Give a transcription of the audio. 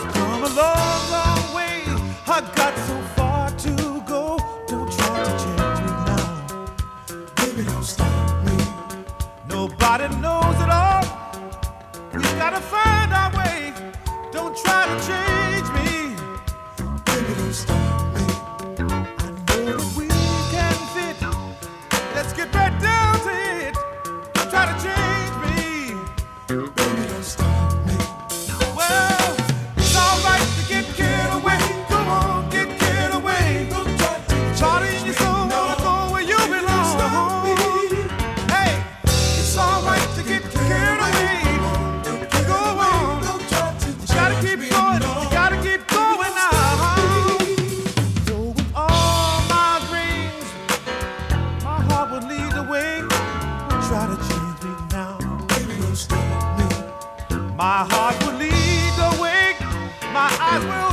Come a long, long way. I got so far to go. Don't try to change me now. Baby, don't stop me. Nobody knows it all. We gotta find our way. Don't try to change me. Baby, don't stop me. I know that we can fit. Let's get right down to it. Don't try to change me. Baby, don't stop me. Well, it's alright to get carried away. Come on, get carried away. Charlie in your soul, wanna go where you belong. Hey, it's alright to get carried away. Go on, you gotta keep going. You gotta keep going now. So with all my dreams, my heart will lead the way. Try to change me now. Baby, don't stop me. My heart will lead the way. My eyes will